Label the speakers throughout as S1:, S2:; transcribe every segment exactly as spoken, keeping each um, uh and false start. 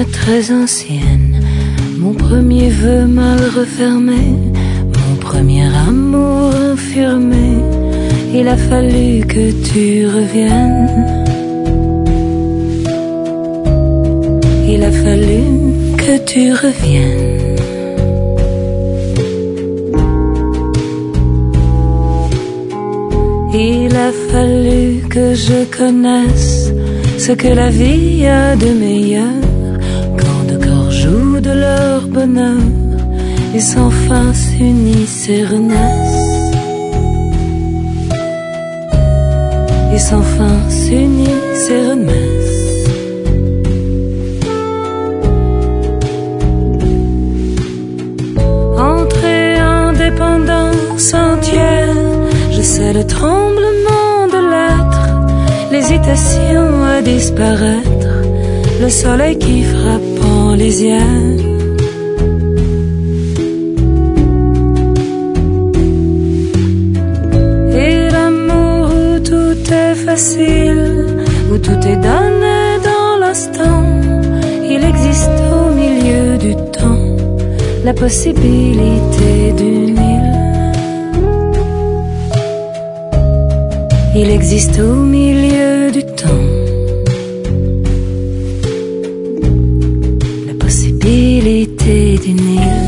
S1: très ancienne, mon premier vœu mal refermé, mon premier amour infirmé, il a fallu que tu reviennes. Il a fallu que tu reviennes. Il a fallu que je connaisse ce que la vie a de meilleur, quand deux corps jouent de leur bonheur et sans fin s'unissent et renaissent, et sans fin s'unissent et renaissent. Entrée indépendance entière, je sais le tremblement de l'être, l'hésitation à disparaître, le soleil qui frappe en lisière. Et l'amour où tout est facile, où tout est donné dans l'instant, il existe au milieu du temps la possibilité d'une île. Il existe au milieu du temps la possibilité d'une île.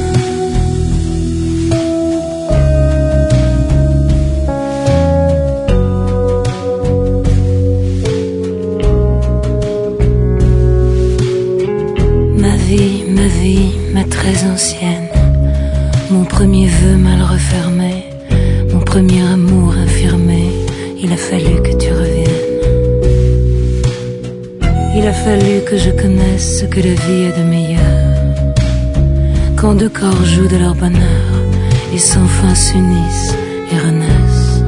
S1: Ma vie, ma vie, ma très ancienne, mon premier vœu mal refermé, mon premier amour infirmé, il a fallu que tu reviennes. Il a fallu que je connaisse ce que la vie a de meilleur, quand deux corps jouent de leur bonheur et sans fin s'unissent et renaissent.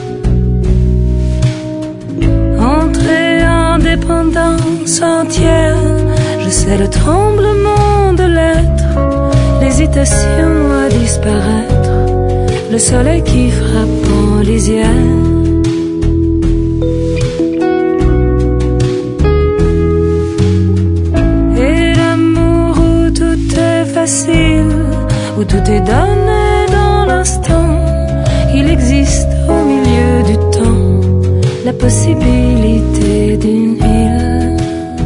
S1: Entrée indépendance entière, je sais le tremblement de l'être, l'hésitation à disparaître, le soleil qui frappe en lisière. Facile, où tout est donné dans l'instant, il existe au milieu du temps la possibilité d'une île.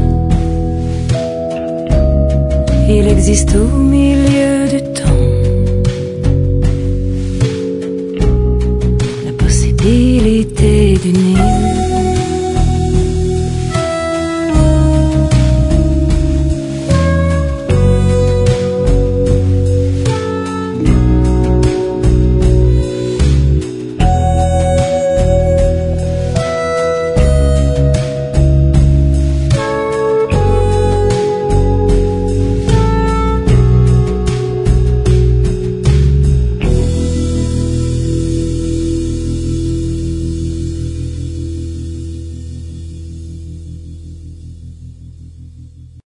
S1: Il existe au milieu du temps la possibilité d'une île.